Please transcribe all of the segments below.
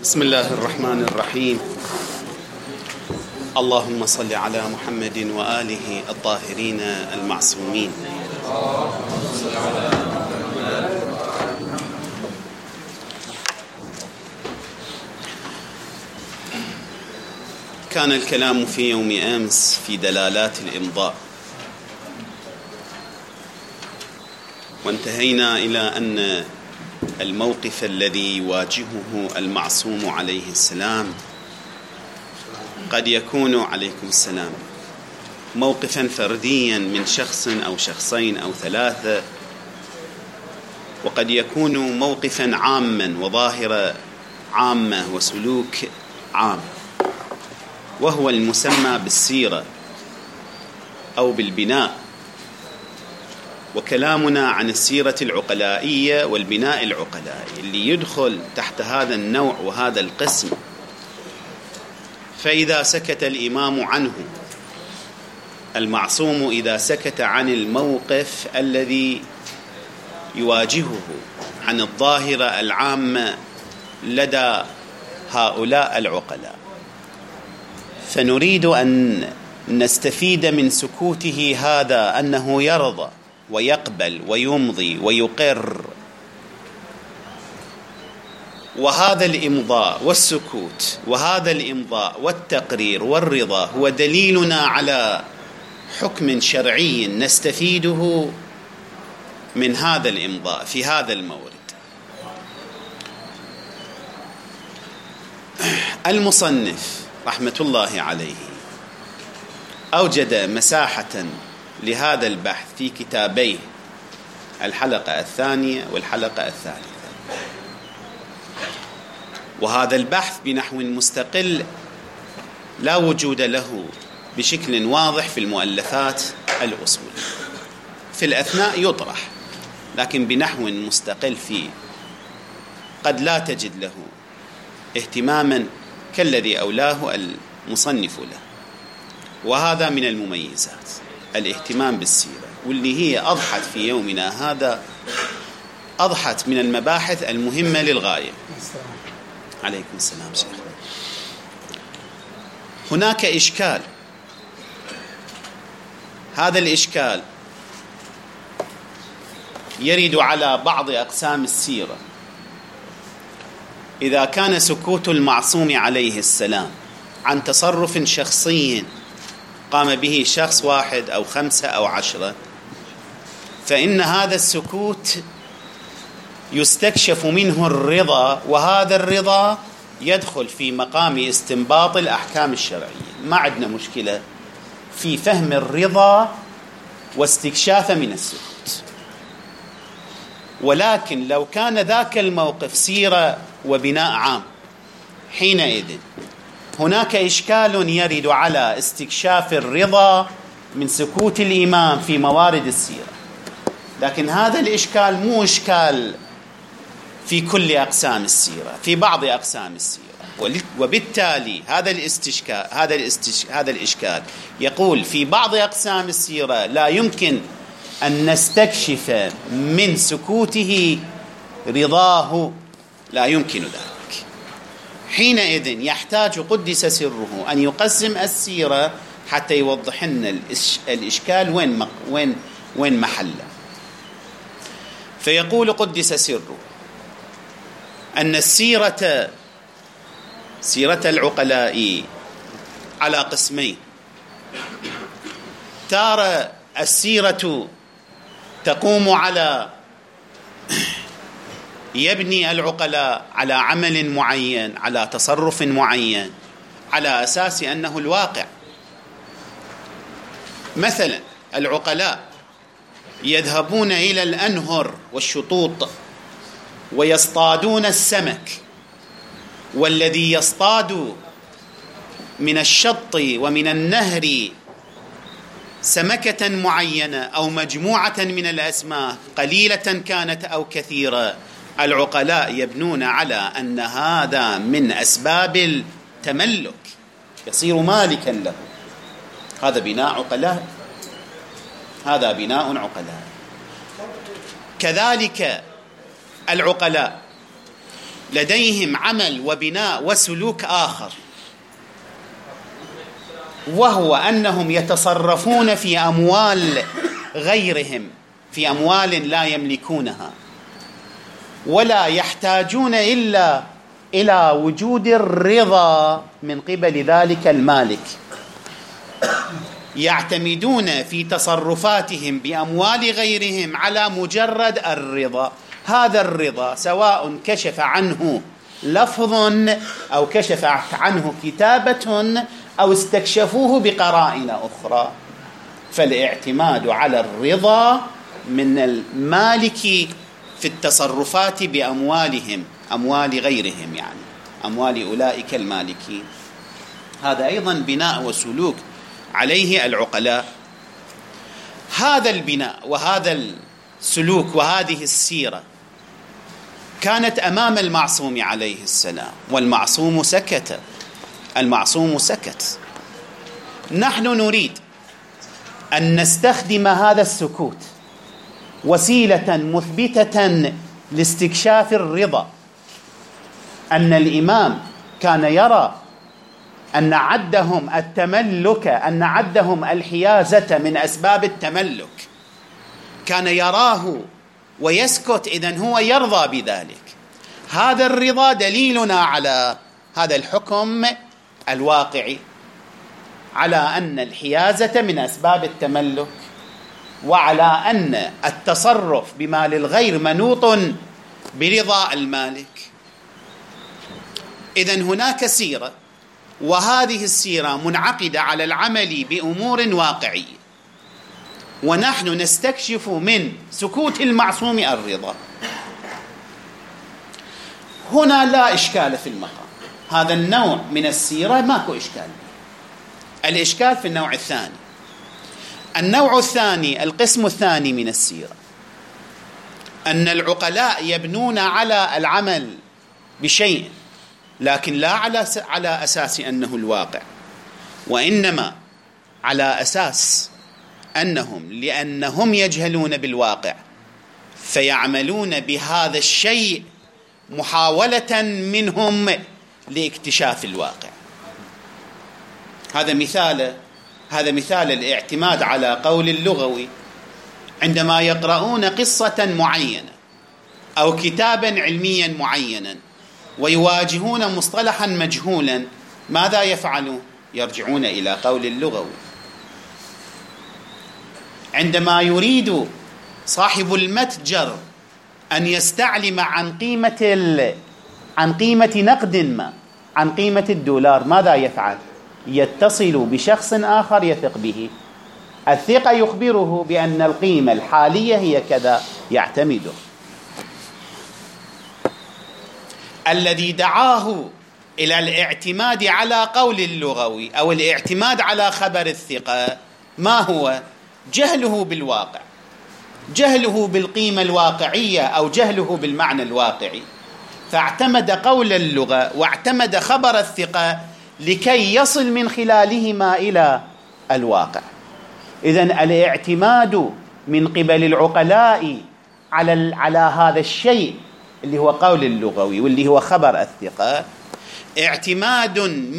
بسم الله الرحمن الرحيم. اللهم صل على محمد وآله الطاهرين المعصومين. كان الكلام في يوم أمس في دلالات الإمضاء، وانتهينا إلى أن الموقف الذي يواجهه المعصوم عليه السلام قد يكون عليكم السلام موقفا فرديا من شخص أو شخصين أو ثلاثة، وقد يكون موقفا عاما وظاهرة عامة وسلوك عام، وهو المسمى بالسيرة أو بالبناء. وكلامنا عن السيرة العقلائية والبناء العقلائي اللي يدخل تحت هذا النوع وهذا القسم. فإذا سكت الإمام عنه، المعصوم إذا سكت عن الموقف الذي يواجهه عن الظاهرة العامة لدى هؤلاء العقلاء، فنريد أن نستفيد من سكوته هذا أنه يرضى ويقبل ويمضي ويقر. وهذا الإمضاء والسكوت وهذا الإمضاء والتقرير والرضا هو دليلنا على حكم شرعي نستفيده من هذا الإمضاء في هذا المورد. المصنف رحمة الله عليه أوجد مساحة لهذا البحث في كتابيه الحلقة الثانية والحلقة الثالثة، وهذا البحث بنحو مستقل لا وجود له بشكل واضح في المؤلفات الأصولية. في الأثناء يطرح، لكن بنحو مستقل فيه قد لا تجد له اهتماما كالذي أولاه المصنف له. وهذا من المميزات الاهتمام بالسيرة، واللي هي أضحت في يومنا هذا، أضحت من المباحث المهمة للغاية. عليكم السلام شيخ. هناك إشكال، هذا الإشكال يرد على بعض أقسام السيرة. إذا كان سكوت المعصوم عليه السلام عن تصرف شخصي قام به شخص واحد أو 5 أو 10، فإن هذا السكوت يستكشف منه الرضا، وهذا الرضا يدخل في مقام استنباط الأحكام الشرعية. ما عندنا مشكلة في فهم الرضا واستكشافه من السكوت، ولكن لو كان ذاك الموقف سيرة وبناء عام، حينئذ هناك إشكال يرد على استكشاف الرضا من سكوت الإمام في موارد السيرة. لكن هذا الإشكال مو إشكال في كل أقسام السيرة، في بعض أقسام السيرة. وبالتالي هذا الإشكال يقول في بعض أقسام السيرة لا يمكن أن نستكشف من سكوته رضاه، لا يمكن ذلك. حينئذ يحتاج قدس سره أن يقسم السيرة حتى يوضح لنا الإشكال وين محله. فيقول قدس سره أن سيرة العقلاء على قسمين. تارة السيرة تقوم على يبني العقلاء على عمل معين، على تصرف معين، على أساس أنه الواقع. مثلا العقلاء يذهبون إلى الأنهر والشطوط ويصطادون السمك، والذي يصطاد من الشط ومن النهر سمكة معينة أو مجموعة من الأسماك قليلة كانت أو كثيرة، العقلاء يبنون على أن هذا من أسباب التملك، يصير مالكا له. هذا بناء عقلاء، هذا بناء عقلاء. كذلك العقلاء لديهم عمل وبناء وسلوك آخر، وهو أنهم يتصرفون في أموال غيرهم، في أموال لا يملكونها، ولا يحتاجون إلا إلى وجود الرضا من قبل ذلك المالك. يعتمدون في تصرفاتهم بأموال غيرهم على مجرد الرضا. هذا الرضا سواء كشف عنه لفظ أو كشف عنه كتابة أو استكشفوه بقرائن أخرى، فالاعتماد على الرضا من المالك في التصرفات بأموالهم، أموال غيرهم، يعني أموال أولئك المالكين. هذا أيضا بناء وسلوك عليه العقلاء. هذا البناء وهذا السلوك وهذه السيرة كانت أمام المعصوم عليه السلام، والمعصوم سكت، المعصوم سكت. نحن نريد أن نستخدم هذا السكوت وسيلة مثبتة لاستكشاف الرضا. أن الإمام كان يرى أن عدهم التملك، أن عدهم الحيازة من أسباب التملك، كان يراه ويسكت، إذن هو يرضى بذلك. هذا الرضا دليلنا على هذا الحكم الواقعي، على أن الحيازة من أسباب التملك، وعلى أن التصرف بمال الغير منوط برضا المالك. إذن هناك سيرة، وهذه السيرة منعقدة على العمل بأمور واقعية، ونحن نستكشف من سكوت المعصوم الرضا. هنا لا إشكال في المقام، هذا النوع من السيرة ماكو إشكال. الإشكال في النوع الثاني. النوع الثاني، القسم الثاني من السيرة، أن العقلاء يبنون على العمل بشيء، لكن لا على أساس أنه الواقع، وإنما على أساس لأنهم يجهلون بالواقع فيعملون بهذا الشيء محاولة منهم لاكتشاف الواقع. هذا مثال الاعتماد على قول اللغوي. عندما يقرؤون قصة معينة أو كتابا علميا معينا ويواجهون مصطلحا مجهولا، ماذا يفعلون؟ يرجعون إلى قول اللغوي. عندما يريد صاحب المتجر أن يستعلم عن قيمة نقد ما، عن قيمة الدولار، ماذا يفعل؟ يتصل بشخص آخر يثق به. الثقة يخبره بأن القيمة الحالية هي كذا، يعتمده. الذي دعاه إلى الاعتماد على قول اللغوي أو الاعتماد على خبر الثقة ما هو؟ جهله بالواقع، جهله بالقيمة الواقعية أو جهله بالمعنى الواقعي، فاعتمد قول اللغة واعتمد خبر الثقة لكي يصل من خلالهما إلى الواقع. إذن الاعتماد من قبل العقلاء على هذا الشيء اللي هو قول اللغوي واللي هو خبر الثقة، اعتماد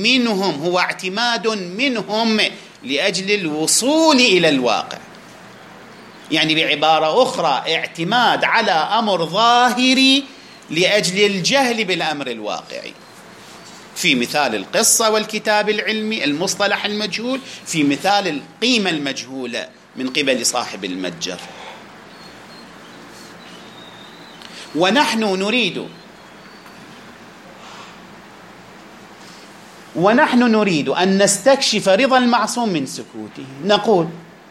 منهم لأجل الوصول إلى الواقع. يعني بعبارة أخرى، اعتماد على أمر ظاهري لأجل الجهل بالأمر الواقعي. في مثال القصة والكتاب العلمي، المصطلح المجهول، في مثال القيمة المجهولة من قبل صاحب المتجر. ونحن نريد أن نستكشف رضا المعصوم من سكوته. نقول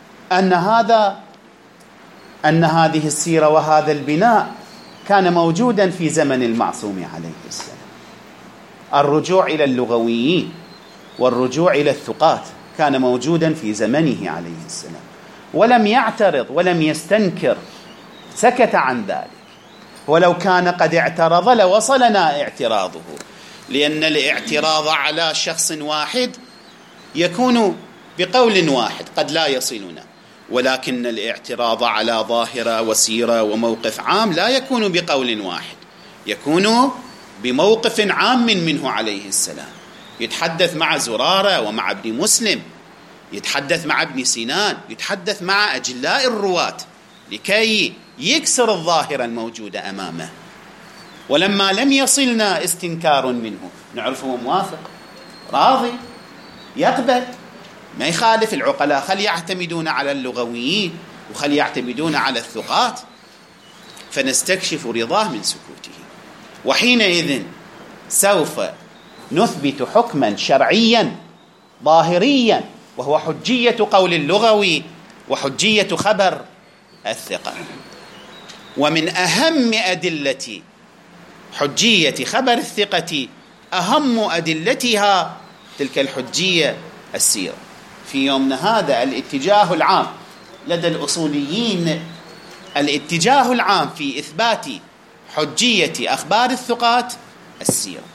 أن هذه السيرة وهذا البناء كان موجودا في زمن المعصوم عليه السلام. الرجوع إلى اللغويين والرجوع إلى الثقات كان موجودا في زمنه عليه السلام، ولم يعترض ولم يستنكر، سكت عن ذلك. ولو كان قد اعترض لوصلنا اعتراضه، لأن الاعتراض على شخص واحد يكون بقول واحد قد لا يصلنا، ولكن الاعتراض على ظاهرة وسيرة وموقف عام لا يكون بقول واحد، يكون بموقف عام منه عليه السلام، يتحدث مع زرارة ومع ابن مسلم، يتحدث مع ابن سينان، يتحدث مع أجلاء الرواة لكي يكسر الظاهرة الموجودة أمامه. ولما لم يصلنا استنكار منه نعرفه موافق راضي يقبل، ما يخالف العقلاء، خل يعتمدون على اللغويين وخل يعتمدون على الثقات، فنستكشف رضاه من سكوته. وحينئذ سوف نثبت حكما شرعيا ظاهريا، وهو حجية قول اللغوي وحجية خبر الثقة. ومن أهم أدلة حجية خبر الثقة، أهم أدلتها تلك الحجية السيرة. في يومنا هذا الاتجاه العام لدى الأصوليين، الاتجاه العام في إثبات حجية أخبار الثقات السيرة.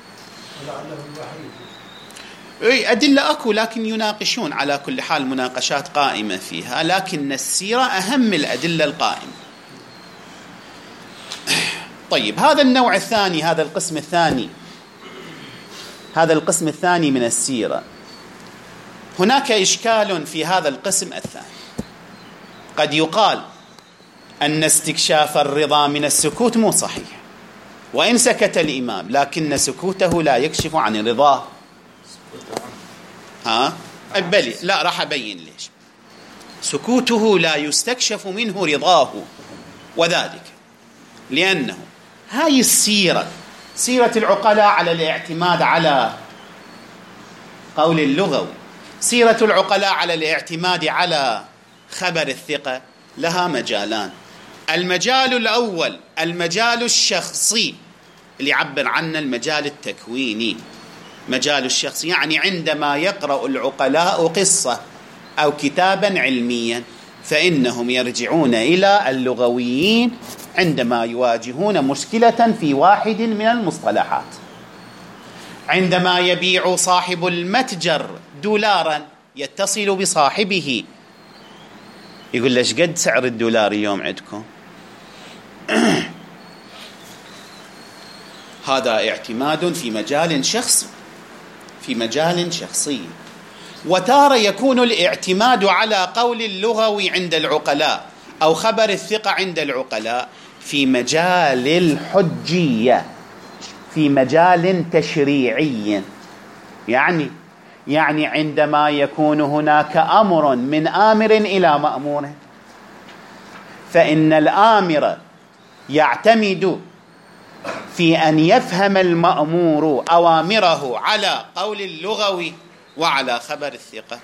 أدلة أكو لكن يناقشون، على كل حال مناقشات قائمة فيها، لكن السيرة أهم الأدلة القائمة. طيب، هذا النوع الثاني، هذا القسم الثاني من السيرة، هناك إشكال في هذا القسم الثاني. قد يقال أن استكشاف الرضا من السكوت مو صحيح، وإن سكت الإمام لكن سكوته لا يكشف عن رضاه. بلي لا، راح أبين ليش. سكوته لا يستكشف منه رضاه، وذلك لأنه هاي السيرة، سيرة العقلاء على الاعتماد على قول اللغوي، سيرة العقلاء على الاعتماد على خبر الثقة، لها مجالان. المجال الأول المجال الشخصي اللي يعبر عنه المجال التكويني. مجال الشخصي يعني عندما يقرأ العقلاء قصة أو كتابا علميا فإنهم يرجعون إلى اللغويين عندما يواجهون مشكلة في واحد من المصطلحات. عندما يبيع صاحب المتجر دولارا يتصل بصاحبه يقول ليش قد سعر الدولار اليوم عندكم؟ هذا اعتماد في مجال شخصي. وتارة يكون الاعتماد على قول اللغوي عند العقلاء أو خبر الثقة عند العقلاء في مجال الحجية، في مجال تشريعي. يعني عندما يكون هناك أمر من آمر إلى مأمور، فإن الآمر يعتمد في أن يفهم المأمور أوامره على قول اللغوي وعلى خبر الثقة.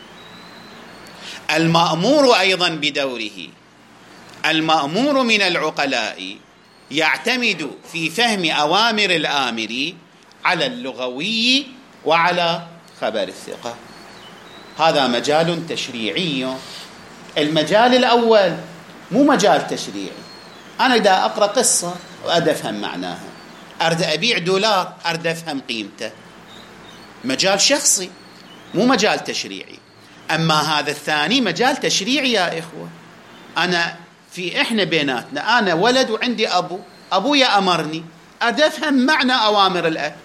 المأمور أيضا بدوره، المأمور من العقلاء يعتمد في فهم أوامر الآمر على اللغوي وعلى خبر الثقة. هذا مجال تشريعي. المجال الأول مو مجال تشريعي. أنا إذا أقرأ قصة وأريد أفهم معناها، أريد أبيع دولار أريد أفهم قيمته، مجال شخصي مو مجال تشريعي. أما هذا الثاني مجال تشريعي يا إخوة. إحنا بيناتنا، أنا ولد وعندي أبويا أمرني، أريد أفهم معنى أوامر الأب،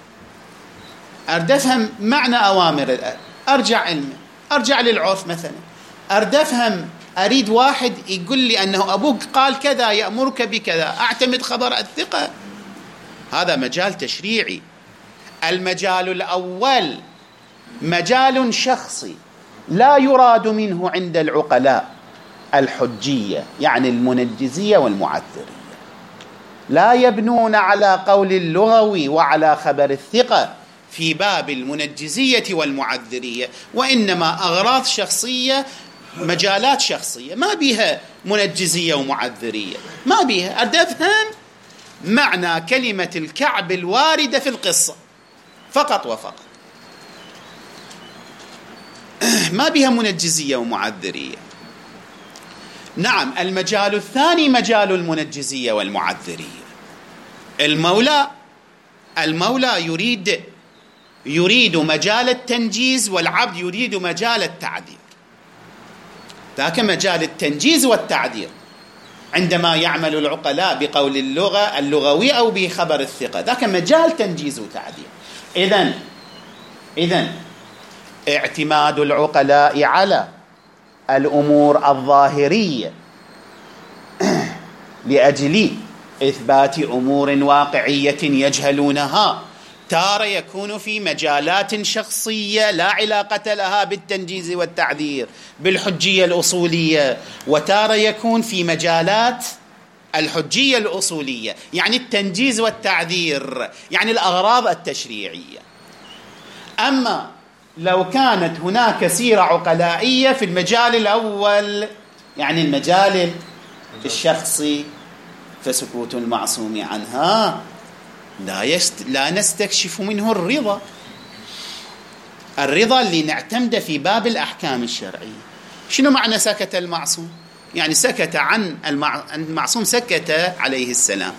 أرجع للعرف مثلا، أريد واحد يقول لي أنه أبوك قال كذا يأمرك بكذا، أعتمد خبر الثقة. هذا مجال تشريعي. المجال الأول مجال شخصي لا يراد منه عند العقلاء الحجية، يعني المنجزية والمعذرية. لا يبنون على قول اللغوي وعلى خبر الثقة في باب المنجزية والمعذرية، وإنما أغراض شخصية، مجالات شخصية ما بيها منجزية ومعذرية، ما بيها. أريد أفهم معنى كلمة الكعب الواردة في القصة فقط وفقط، ما بها منجزية ومعذرية. نعم، المجال الثاني مجال المنجزية والمعذرية. المولى يريد مجال التنجيز، والعبد يريد مجال التعذير. ذاك مجال التنجيز والتعذير. عندما يعمل العقلاء بقول اللغة اللغوي أو بخبر الثقة، ذاك مجال تنجيز وتعديل. إذن اعتماد العقلاء على الأمور الظاهرية لأجل إثبات أمور واقعية يجهلونها تارة يكون في مجالات شخصية لا علاقة لها بالتنجيز والتعذير بالحجية الأصولية، وتارة يكون في مجالات الحجية الأصولية يعني التنجيز والتعذير يعني الأغراض التشريعية. أما لو كانت هناك سيرة عقلائية في المجال الأول يعني المجال الشخصي فسكوت المعصوم عنها لا نستكشف منه الرضا اللي نعتمد في باب الأحكام الشرعية. شنو معنى سكت المعصوم؟ يعني سكت عن المعصوم، سكت عليه السلام،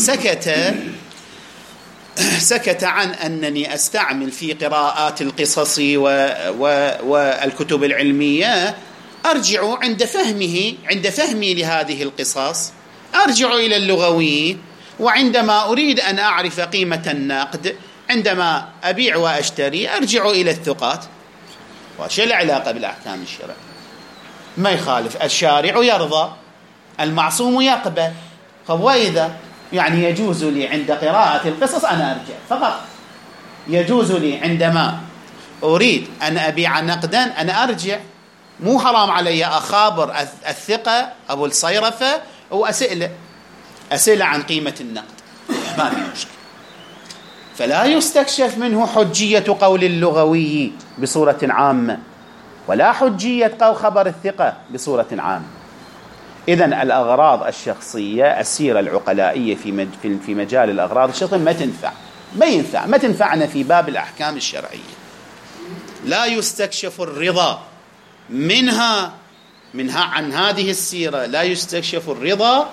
سكت عن أنني أستعمل في قراءات القصص والكتب العلمية أرجع عند فهمي لهذه القصص أرجع إلى اللغويين، وعندما أريد أن أعرف قيمة النقد عندما أبيع وأشتري أرجع إلى الثقات. وش العلاقة بالأحكام الشرعية؟ ما يخالف، الشارع يرضى المعصوم يقبل. وإذا يعني يجوز لي عند قراءة القصص أنا أرجع فقط، يجوز لي عندما أريد أن أبيع نقدا أنا أرجع، مو حرام علي أخابر الثقة أبو الصيرفة وأسئلة عن قيمة النقد، ما في مشكلة. فلا يستكشف منه حجية قول اللغوي بصورة عامة ولا حجية خبر الثقة بصورة عامة. إذن الأغراض الشخصية السيرة العقلائية في مجال الأغراض الشخصية ما تنفعنا في باب الأحكام الشرعية. لا يستكشف الرضا منها عن هذه السيرة، لا يستكشف الرضا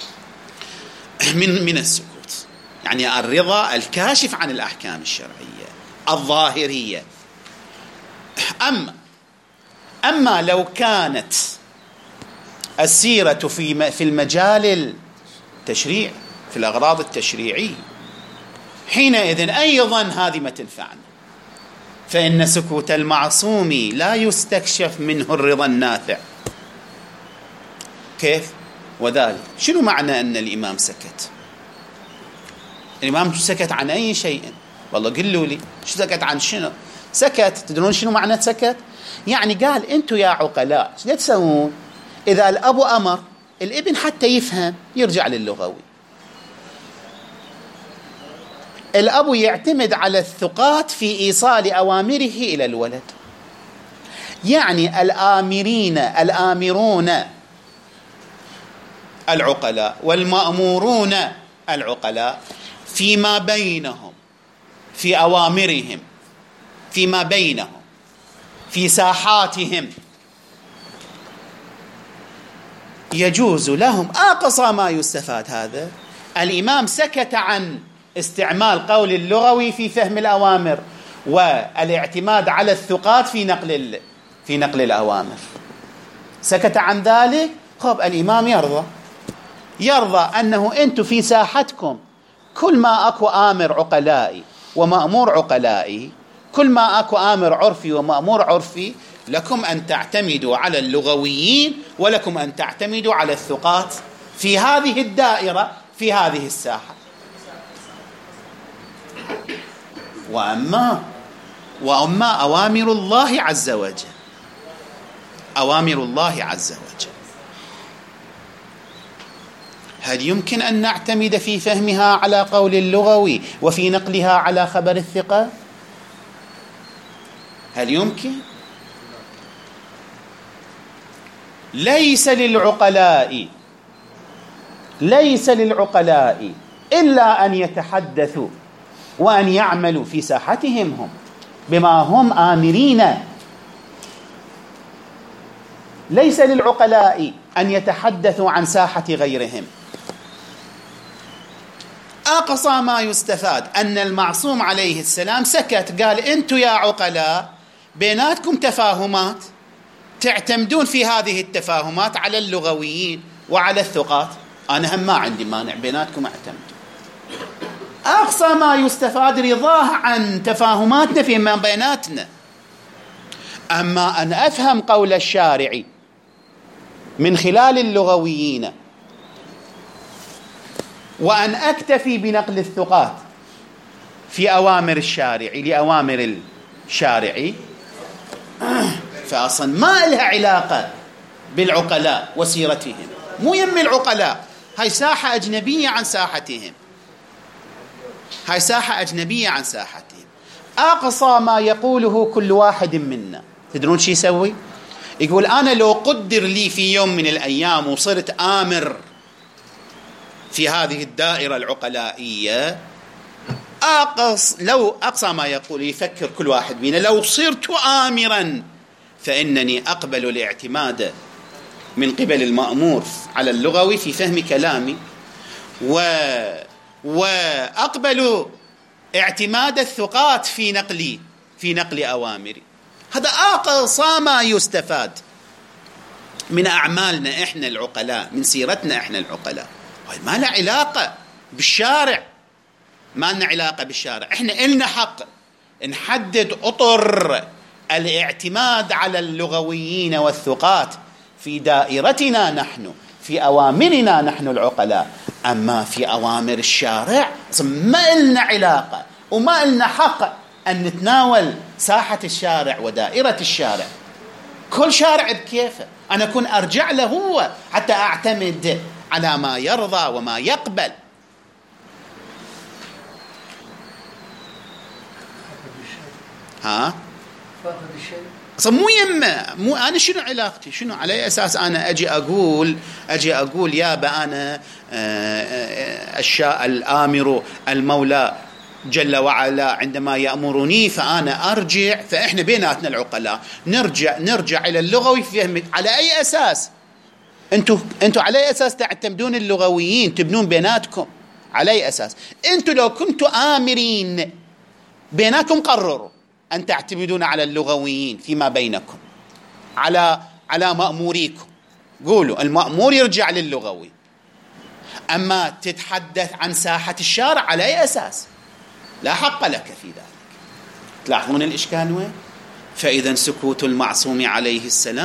من السكوت، يعني الرضا الكاشف عن الأحكام الشرعية الظاهرية. أما لو كانت السيرة في المجال التشريع في الأغراض التشريعية حينئذ أيضا هذه ما تنفعنا، فإن سكوت المعصوم لا يستكشف منه الرضا النافع. كيف؟ وذلك شنو معنى أن الإمام سكت؟ الإمام سكت عن أي شيء؟ والله قلوا لي شو سكت عن شنو؟ سكت، تدرون شنو معنى سكت؟ يعني قال أنتوا يا عقلاء شو تسوون؟ إذا الأب أمر الابن حتى يفهم يرجع للغوي. الأب يعتمد على الثقات في إيصال أوامره إلى الولد، يعني الآمرون العقلاء والمأمورون العقلاء فيما بينهم في أوامرهم فيما بينهم في ساحاتهم يجوز لهم أقصى ما يستفاد. هذا الإمام سكت عن استعمال قول اللغوي في فهم الأوامر والاعتماد على الثقات في نقل الأوامر، سكت عن ذلك. خب الإمام يرضى أنه أنتم في ساحتكم كل ما أكو آمر عقلائي ومأمور عقلائي، كل ما أكو آمر عرفي ومأمور عرفي، لكم أن تعتمدوا على اللغويين ولكم أن تعتمدوا على الثقات في هذه الدائرة في هذه الساحة. وأما أوامر الله عز وجل هل يمكن أن نعتمد في فهمها على قول اللغوي وفي نقلها على خبر الثقة؟ هل يمكن؟ ليس للعقلاء إلا أن يتحدثوا وأن يعملوا في ساحتهم هم بما هم آمرين. ليس للعقلاء أن يتحدثوا عن ساحة غيرهم. أقصى ما يستفاد أن المعصوم عليه السلام سكت، قال أنتوا يا عقلاء بيناتكم تفاهمات تعتمدون في هذه التفاهمات على اللغويين وعلى الثقات أنا هم ما عندي مانع، بيناتكم اعتمد. أقصى ما يستفاد رضاه عن تفاهماتنا فيما بيناتنا. أما أن أفهم قول الشارع من خلال اللغويين وأن أكتفي بنقل الثقات في أوامر الشارع لأوامر الشارع، فأصلا ما لها علاقة بالعقلاء وسيرتهم، مو يم العقلاء، هاي ساحة أجنبية عن ساحتهم، هاي ساحة أجنبية عن ساحتهم. أقصى ما يقوله كل واحد منا، تدرون شي يسوي؟ يقول أنا لو قدر لي في يوم من الأيام وصرت آمر في هذه الدائرة العقلائية، لو أقصى ما يقول يفكر كل واحد بينا، لو صرت آمرا فإنني أقبل الاعتماد من قبل المأمور على اللغوي في فهم كلامي، وأقبل اعتماد الثقات في نقل أوامري. هذا أقصى ما يستفاد من أعمالنا إحنا العقلاء، من سيرتنا إحنا العقلاء. ما له علاقة بالشارع، ما لنا علاقة بالشارع. إحنا إلنا حق نحدد أطر الاعتماد على اللغويين والثقات في دائرتنا نحن، في أوامرنا نحن العقلاء. أما في أوامر الشارع ما لنا علاقة وما لنا حق أن نتناول ساحة الشارع ودائرة الشارع. كل شارع بكيفه، أنا أكون أرجع له هو حتى أعتمد على ما يرضى وما يقبل. ها؟ أصلا مو أنا شنو علاقتي؟ شنو على أساس أنا أجي أقول يابا أنا الآمر المولى جل وعلا عندما يأمرني فأنا أرجع، فإحنا بيناتنا العقلاء نرجع إلى اللغوي في فهم. على أي أساس؟ أنتوا على أي أساس تعتمدون اللغويين تبنون بيناتكم؟ على أي أساس؟ أنتوا لو كنتوا آمرين بيناتكم قرروا أن تعتمدون على اللغويين فيما بينكم، على مأموريكم، قولوا المأمور يرجع للغوي. أما تتحدث عن ساحة الشارع على أي أساس؟ لا حق لك في ذلك. تلاحظون الإشكال وين؟ فإذا سكوت المعصوم عليه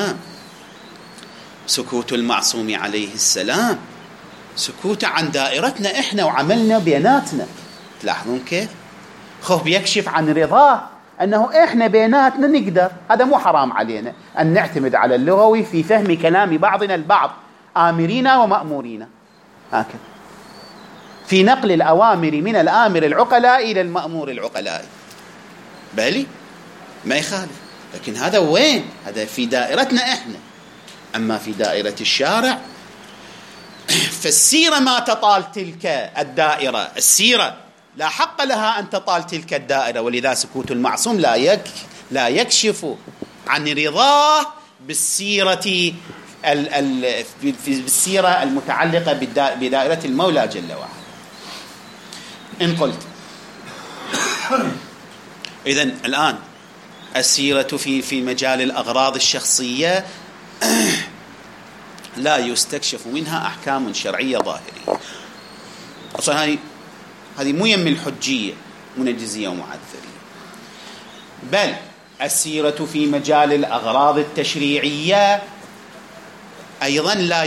السلام سكوت عن دائرتنا إحنا وعملنا بيناتنا. تلاحظون كيف؟ خوف بيكشف عن رضاه أنه إحنا بيناتنا نقدر، هذا مو حرام علينا أن نعتمد على اللغوي في فهم كلام بعضنا البعض، آمرين ومأمورين، هكذا في نقل الأوامر من الآمر العقلاء إلى المأمور العقلاء، بالي ما يخالف. لكن هذا وين؟ هذا في دائرتنا إحنا. أما في دائرة الشارع فالسيرة ما تطال تلك الدائرة، السيرة لا حق لها أن تطال تلك الدائرة، ولذا سكوت المعصوم لا يكشف عن رضاه بالسيرة المتعلقة بدائرة المولى جل وعلا. إن قلت إذن الآن السيرة في مجال الأغراض الشخصية لا يستكشف منها أحكام شرعية ظاهرية. أصلا هذه مو يم الحجية منجزية ومعذرية، بل السيرة في مجال الأغراض التشريعية أيضا لا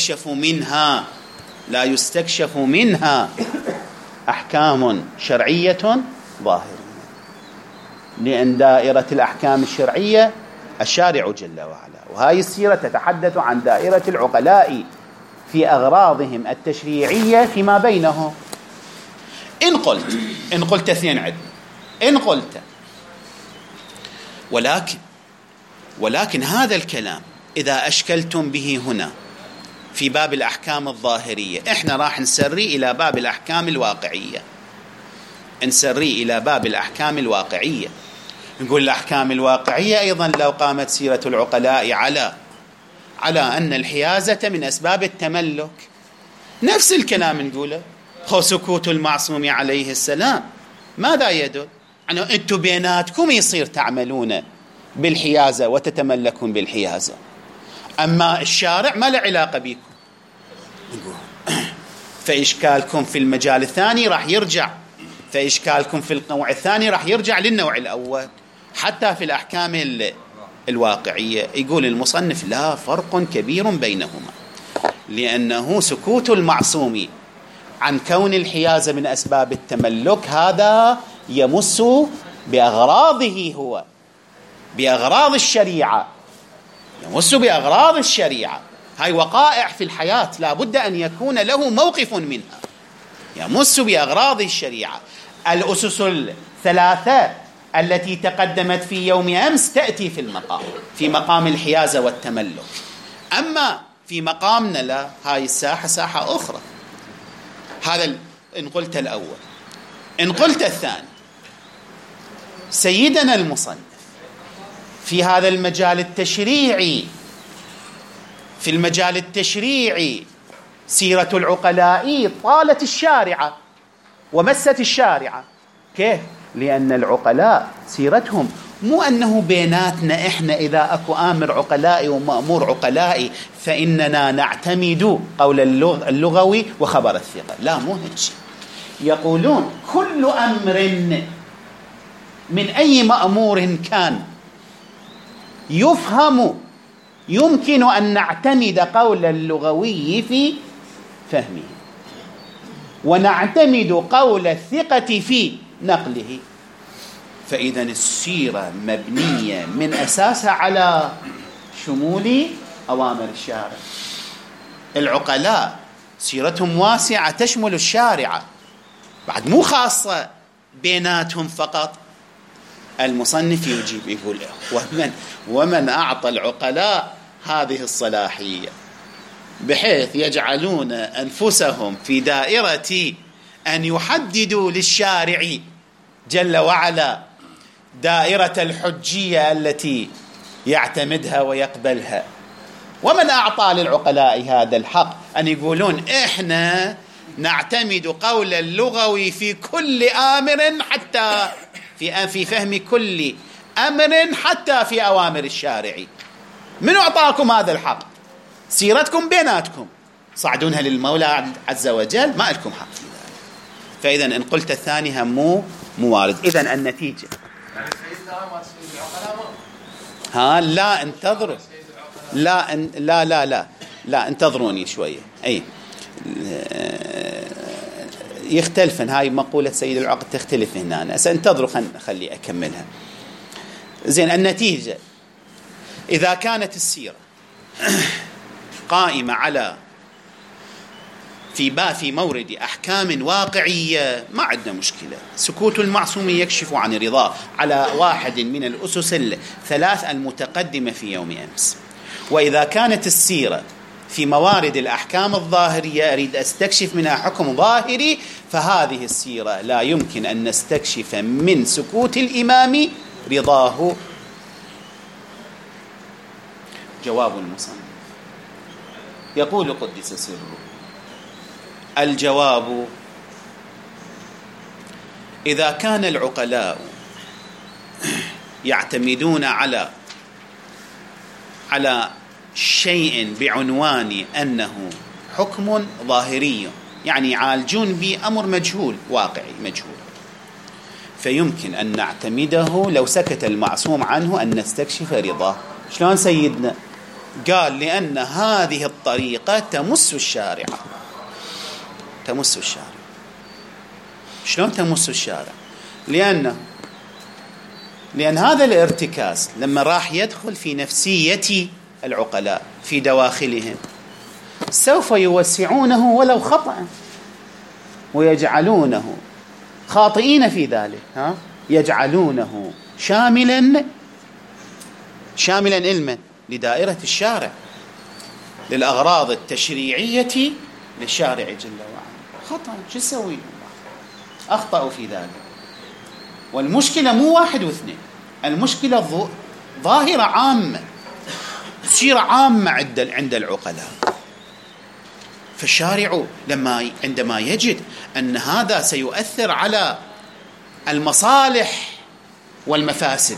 يستكشف منها أحكام شرعية ظاهرية، لأن دائرة الأحكام الشرعية الشارع جل وعلا، وهذه السيرة تتحدث عن دائرة العقلاء في أغراضهم التشريعية فيما بينهم. إن قلت اثنين عدل، إن قلت ولكن هذا الكلام إذا أشكلتم به هنا في باب الأحكام الظاهرية، إحنا راح نسري إلى باب الأحكام الواقعية، نقول الأحكام الواقعية أيضا لو قامت سيرة العقلاء على أن الحيازة من أسباب التملك، نفس الكلام نقوله. سكوت المعصوم عليه السلام ماذا يدل؟ أنه أنتم بيناتكم يصير تعملون بالحيازة وتتملكون بالحيازة، أما الشارع ما له علاقة بكم، فإشكالكم في المجال الثاني راح يرجع، فإشكالكم في النوع الثاني راح يرجع للنوع الأول. حتى في الأحكام الواقعية يقول المصنف لا فرق كبير بينهما، لأنه سكوت المعصوم عن كون الحيازة من أسباب التملك هذا يمس بأغراضه، هو بأغراض الشريعة، يمس بأغراض الشريعة. هاي وقائع في الحياة لا بد أن يكون له موقف منها، يمس بأغراض الشريعة. الأسس الثلاثة التي تقدمت في يوم أمس تأتي في مقام الحيازة والتملك. أما في مقامنا لا، هاي الساحة ساحة أخرى. هذا إن قلت الأول. إن قلت الثاني، سيدنا المصنف في هذا المجال التشريعي، في المجال التشريعي سيرة العقلاء طالت الشارعة ومست الشارعة. كيف؟ لأن العقلاء سيرتهم مو أنه بيناتنا إحنا إذا أكو آمر عقلائي ومأمور عقلائي فإننا نعتمد قول اللغوي وخبر الثقة، لا مو هيك. يقولون كل أمر من أي مأمور كان يفهم يمكن أن نعتمد قول اللغوي في فهمه، ونعتمد قول الثقة في نقله. فإذا السيرة مبنية من أساسها على شمول أوامر الشارع. العقلاء سيرتهم واسعة تشمل الشارع، بعد مو خاصة بيناتهم فقط. المصنف يجيب يقول ومن أعطى العقلاء هذه الصلاحية بحيث يجعلون أنفسهم في دائرة أن يحددوا للشارع جل وعلا دائرة الحجية التي يعتمدها ويقبلها. ومن أعطى للعقلاء هذا الحق أن يقولون إحنا نعتمد قول اللغوي في كل آمر، حتى في فهم كل أمر، حتى في أوامر الشارع. من أعطاكم هذا الحق؟ سيرتكم بيناتكم، صعدونها للمولى عز وجل، ما لكم حق في ذلك. فإذا إن قلت الثاني هم مو وارد. إذا النتيجة لا انتظروا، لا انتظروني شوية. أي يختلفن، هاي مقولة سيد العقد تختلف هنا، أنا سأنتظروا خلي أكملها. زين، النتيجة إذا كانت السيرة قائمة على في مورد أحكام واقعية ما عندنا مشكلة. سكوت المعصوم يكشف عن رضاه على واحد من الأسس الثلاث المتقدمة في يوم أمس. وإذا كانت السيرة في موارد الأحكام الظاهرية أريد أستكشف منها حكم ظاهري، فهذه السيرة لا يمكن أن نستكشف من سكوت الإمام رضاه. جواب المصنف يقول قدس سره: الجواب: إذا كان العقلاء يعتمدون على شيء بعنوان أنه حكم ظاهري، يعني يعالجون بأمر مجهول واقعي مجهول، فيمكن أن نعتمده لو سكت المعصوم عنه أن نستكشف رضاه. شلون سيدنا؟ قال لأن هذه الطريقة تمس الشارع. تمس الشارع. شلون تمس الشارع؟ لأن هذا الارتكاز لما راح يدخل في نفسية العقلاء في دواخلهم سوف يوسعونه ولو خطأ ويجعلونه خاطئين في ذلك، يجعلونه شاملا علما لدائرة الشارع، للأغراض التشريعية للشارع جل وعلا. خطأ، شو تسوي؟ أخطأوا في ذلك. والمشكلة مو واحد واثنين، المشكلة ظاهرة عامة، سيرة عامة عند العقلاء. فالشارع عندما يجد أن هذا سيؤثر على المصالح والمفاسد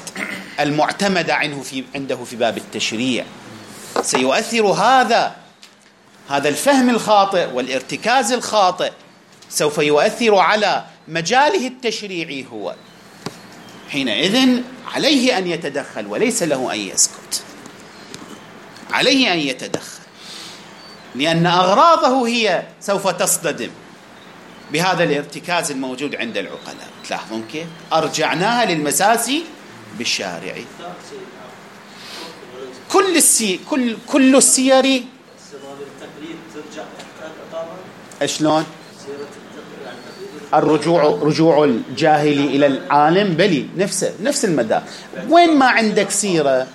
المعتمدة عنده في باب التشريع، سيؤثر هذا هذا الفهم الخاطئ والارتكاز الخاطئ سوف يؤثر على مجاله التشريعي هو. حينئذ عليه أن يتدخل وليس له أن يسكت، عليه أن يتدخل، لأن أغراضه هي سوف تصطدم بهذا الارتكاز الموجود عند العقلاء. تلاحظون كيف أرجعناها للمساس بالشارعي. كل السير شلون رجوع الجاهل إلى العالم، بلي نفس المدى. وين ما عندك سيرة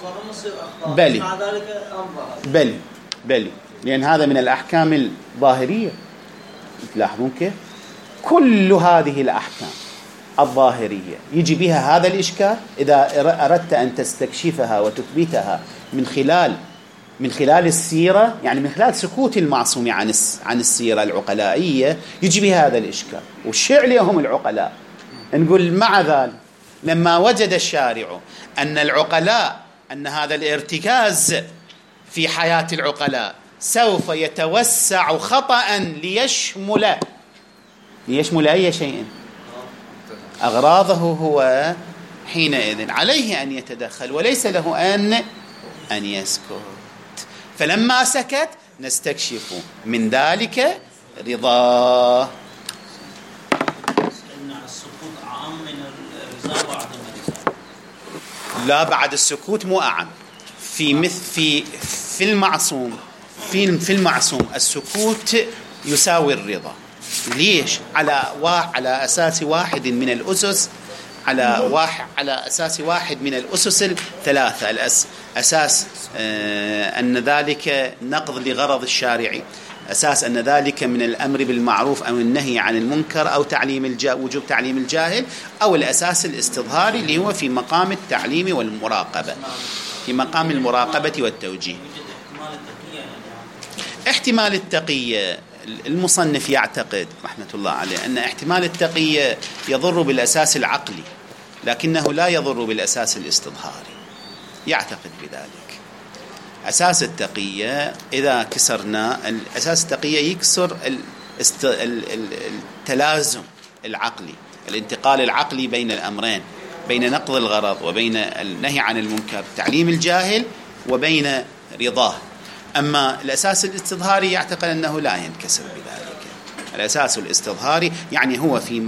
بلي لأن هذا من الأحكام الظاهرية. تلاحظون كيف كل هذه الأحكام الظاهرية يجي بها هذا الإشكال إذا أردت أن تستكشفها وتثبتها من خلال السيرة، يعني من خلال سكوت المعصوم عن السيرة العقلائية، يجي بها هذا الإشكال. والشيع لهم العقلاء نقول مع ذلك لما وجد الشارع أن العقلاء أن هذا الارتكاز في حياة العقلاء سوف يتوسع خطأ ليشمل أي شيء أغراضه هو، حينئذ عليه أن يتدخل وليس له أن يسكت. فلما سكت نستكشف من ذلك رضاه. السكوت أعم من الرضا وعدم الرضا. لا، بعد السكوت مو أعم. في المعصوم السكوت يساوي الرضا. ليش؟ على أساس واحد من الأسس، على أساس واحد من الأسس الثلاثة. أساس أن ذلك نقض لغرض الشارع، أساس أن ذلك من الأمر بالمعروف أو النهي عن المنكر أو وجوب تعليم الجاهل، أو الأساس الاستظهاري اللي هو في مقام التعليم والمراقبة، في مقام المراقبة والتوجيه. احتمال التقية المصنف يعتقد رحمة الله عليه أن احتمال التقية يضر بالأساس العقلي لكنه لا يضر بالأساس الاستظهاري، يعتقد بذلك. أساس التقية إذا كسرنا الأساس التقية يكسر التلازم العقلي، الانتقال العقلي بين الأمرين، بين نقض الغرض وبين النهي عن المنكر تعليم الجاهل وبين رضاه. أما الأساس الاستظهاري يعتقد أنه لا ينكسر بذلك. الأساس الاستظهاري يعني هو في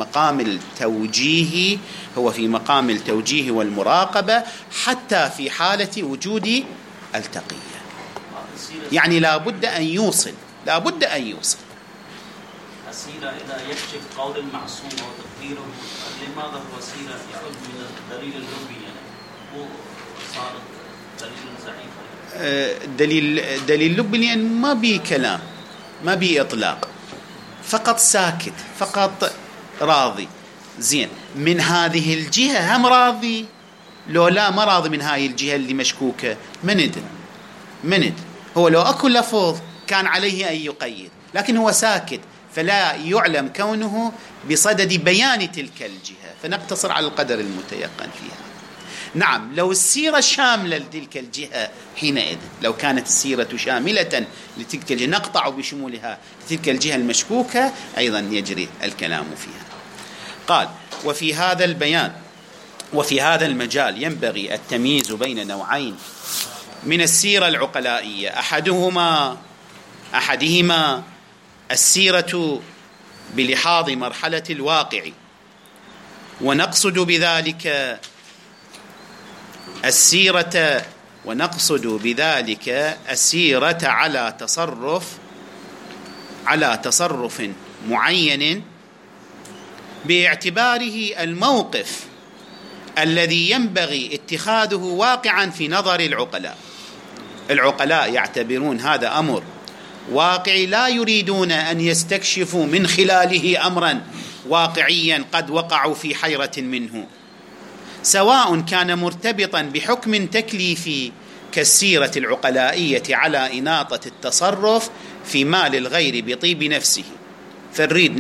مقام التوجيه والمراقبة حتى في حالة وجود التقية، يعني لا بد أن يوصل. السيرة إذا يكشف قول المعصوم وتقديره لماذا هو سيرة يعود من الدليل اللغوي وصار دليل ضعيف؟ دليل لب لأن ما بي كلام، ما بي إطلاق، فقط ساكت، فقط راضي. زين، من هذه الجهة هم راضي، لو لا ما راضي من هاي الجهة اللي مشكوكة مند هو لو أكو لفظ كان عليه أن يقيد، لكن هو ساكت فلا يعلم كونه بصدد بيان تلك الجهة، فنقتصر على القدر المتيقن فيها. نعم، لو السيرة شاملة لتلك الجهة حينئذ، لو كانت السيرة شاملة لتلك الجهة نقطع بشمولها لتلك الجهة المشكوكة أيضا يجري الكلام فيها. قال: وفي هذا البيان وفي هذا المجال ينبغي التمييز بين نوعين من السيرة العقلائية، أحدهما السيرة بلحاظ مرحلة الواقع، ونقصد بذلك السيرة على تصرف معين باعتباره الموقف الذي ينبغي اتخاذه واقعا في نظر العقلاء يعتبرون هذا أمر واقعي، لا يريدون أن يستكشفوا من خلاله أمرا واقعيا قد وقعوا في حيرة منه، سواء كان مرتبطا بحكم تكليفي كالسيرة العقلائية على إناطة التصرف في مال الغير بطيب نفسه، فنريد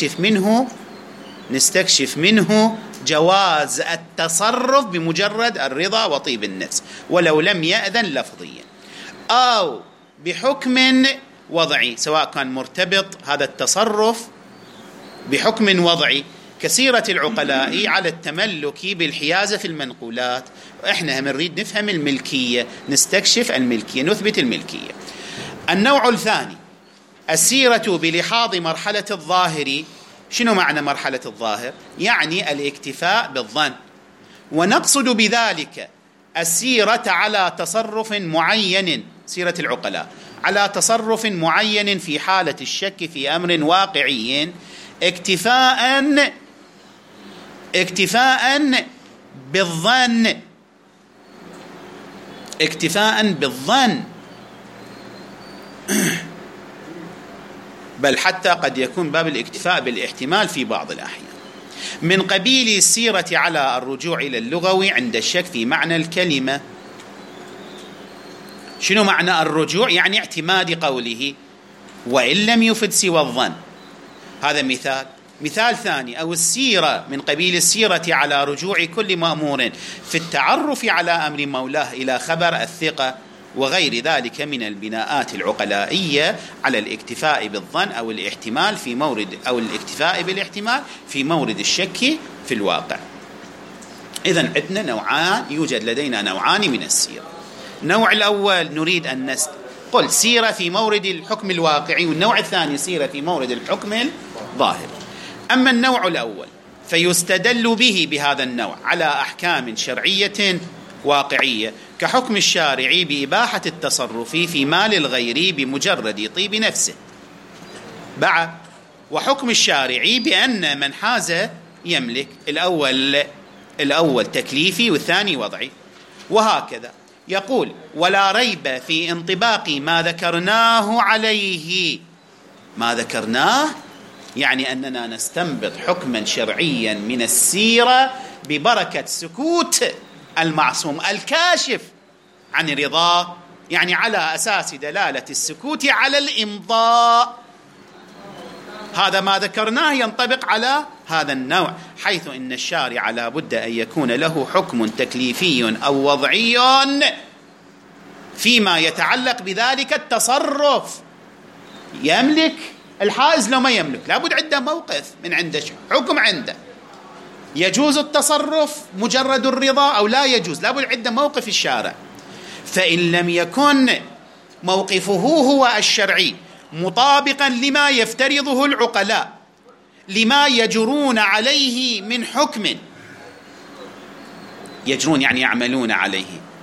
نستكشف منه جواز التصرف بمجرد الرضا وطيب النفس ولو لم يأذن لفظيا، أو بحكم وضعي، سواء كان مرتبط هذا التصرف بحكم وضعي كسيرة العقلاء على التملك بالحيازة في المنقولات. إحنا نريد نفهم الملكية، نستكشف الملكية، نثبت الملكية. النوع الثاني السيرة بلحاظ مرحلة الظاهر. شنو معنى مرحلة الظاهر؟ يعني الاكتفاء بالظن، ونقصد بذلك السيرة على تصرف معين، سيرة العقلاء على تصرف معين في حالة الشك في أمر واقعي، اكتفاء بالظن، اكتفاء بالظن، بل حتى قد يكون باب الاكتفاء بالاحتمال في بعض الأحيان، من قبيل السيرة على الرجوع إلى اللغوي عند الشك في معنى الكلمة. شنو معنى الرجوع؟ يعني اعتماد قوله وإن لم يفد سوى الظن. هذا مثال. مثال ثاني، أو السيرة من قبيل السيرة على رجوع كل مأمور في التعرف على أمر مولاه إلى خبر الثقة وغير ذلك من البناءات العقلائية على الاكتفاء بالظن أو الاحتمال في مورد، أو الاكتفاء بالاحتمال في مورد الشك في الواقع. إذن عندنا نوعان، يوجد لدينا نوعان من السيرة. النوع الأول نريد أن قل سيرة في مورد الحكم الواقعي، والنوع الثاني سيرة في مورد الحكم الظاهري. أما النوع الأول فيستدل به بهذا النوع على أحكام شرعية واقعية كحكم الشارع بإباحة التصرف في مال الغير بمجرد طيب نفسه، بعد وحكم الشارع بأن من حاز يملك. الأول تكليفي والثاني وضعي، وهكذا. يقول ولا ريب في انطباق ما ذكرناه عليه. ما ذكرناه يعني أننا نستنبط حكما شرعيا من السيرة ببركة سكوت المعصوم الكاشف عن رضاه، يعني على أساس دلالة السكوت على الإمضاء. هذا ما ذكرناه ينطبق على هذا النوع، حيث إن الشارع لا بد أن يكون له حكم تكليفي أو وضعي فيما يتعلق بذلك التصرف. يملك الحائز لو ما يملك، لابد عنده موقف من عنده، حكم عنده. يجوز التصرف مجرد الرضا أو لا يجوز، لابد عنده موقف الشارع. فإن لم يكن موقفه هو الشرعي مطابقا لما يفترضه العقلاء، لما يجرون عليه من حكم، يجرون يعني يعملون عليه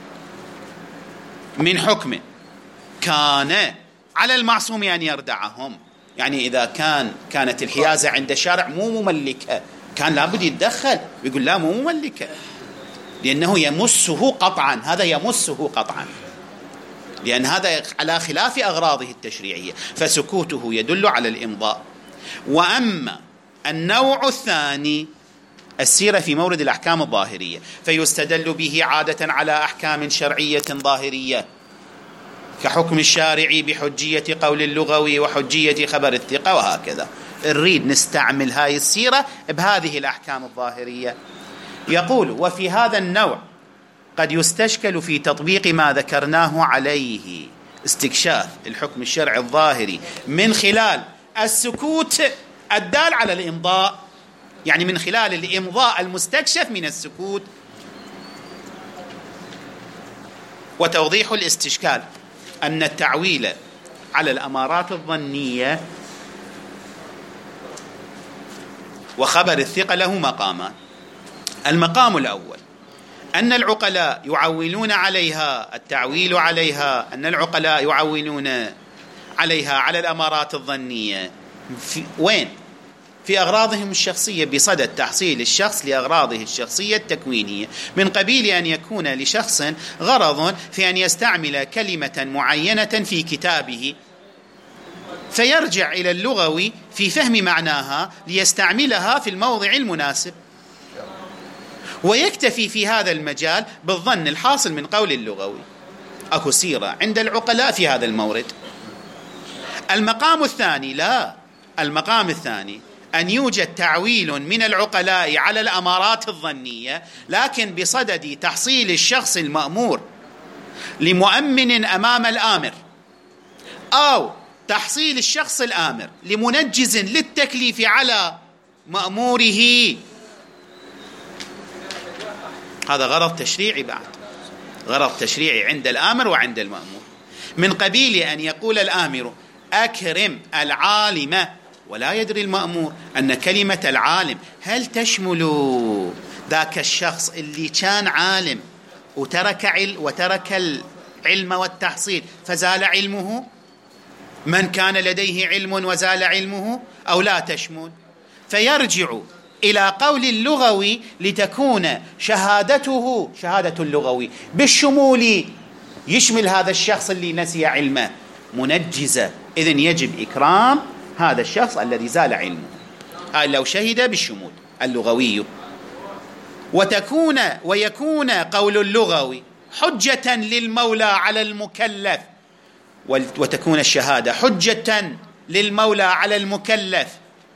من حكم، كان على المعصوم أن يردعهم. يعني إذا كانت الحيازة عند الشارع مو مملكة، كان لابد يتدخل ويقول لا مو مملكة، لأنه يمسه قطعا، هذا يمسه قطعا، لأن هذا على خلاف أغراضه التشريعية، فسكوته يدل على الإمضاء. وأما النوع الثاني السيرة في مورد الأحكام الظاهرية، فيستدل به عادة على أحكام شرعية ظاهرية كحكم الشارع بحجية قول اللغوي وحجية خبر الثقة وهكذا. نريد نستعمل هاي السيرة بهذه الأحكام الظاهرية. يقول وفي هذا النوع قد يستشكل في تطبيق ما ذكرناه عليه استكشاف الحكم الشرعي الظاهري من خلال السكوت الدال على الإمضاء، يعني من خلال الإمضاء المستكشف من السكوت. وتوضيح الاستشكال أن التعويل على الأمارات الظنية وخبر الثقة له مقامان. المقام الأول أن العقلاء يعولون عليها، التعويل عليها، أن العقلاء يعولون عليها على الأمارات الظنية وين؟ في أغراضهم الشخصية، بصدد تحصيل الشخص لأغراضه الشخصية التكوينية، من قبيل أن يكون لشخص غرض في أن يستعمل كلمة معينة في كتابه، فيرجع إلى اللغوي في فهم معناها ليستعملها في الموضع المناسب، ويكتفي في هذا المجال بالظن الحاصل من قول اللغوي. أكو سيرة عند العقلاء في هذا المورد. المقام الثاني لا، المقام الثاني أن يوجد تعويل من العقلاء على الأمارات الظنية، لكن بصدد تحصيل الشخص المأمور لمؤمن أمام الآمر، أو تحصيل الشخص الآمر لمنجز للتكليف على مأموره، هذا غرض تشريعي بعد، غرض تشريعي عند الآمر وعند المأمور، من قبيل أن يقول الآمر أكرم العالم، ولا يدري المأمور أن كلمة العالم هل تشمل ذاك الشخص اللي كان عالم وترك العلم والتحصيل فزال علمه، من كان لديه علم وزال علمه، أو لا تشمل. فيرجع إلى قول اللغوي لتكون شهادته، شهادة اللغوي بالشمول يشمل هذا الشخص اللي نسي علمه منجزة، إذن يجب إكرام هذا الشخص الذي زال علمه، لو شهد بالشمول اللغوي. ويكون قول اللغوي حجة للمولى على المكلف، وتكون الشهادة حجة للمولى على المكلف،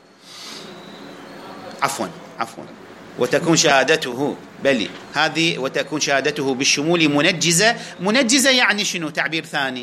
عفوا وتكون شهادته هذه وتكون شهادته بالشمول منجزة يعني شنو؟ تعبير ثاني،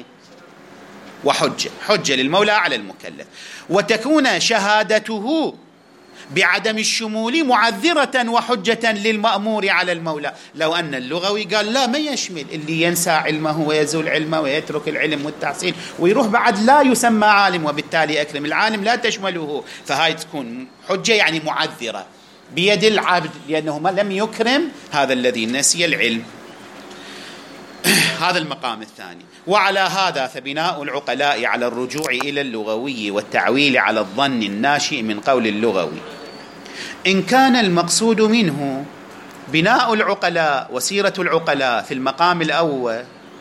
حجة للمولى على المكلف. وتكون شهادته بعدم الشمول معذرة وحجة للمأمور على المولى. لو أن اللغوي قال لا، ما يشمل اللي ينسى علمه ويزول علمه ويترك العلم والتحصيل ويروح بعد لا يسمى عالم، وبالتالي أكرم العالم لا تشمله، فهاي تكون حجة يعني معذرة بيد العبد، لأنه لم يكرم هذا الذي نسي العلم. هذا المقام الثاني. وعلى هذا فبناء العقلاء على الرجوع إلى اللغوي والتعويل على الظن الناشئ من قول اللغوي، إن كان المقصود منه بناء العقلاء وسيرة العقلاء في المقام الأول،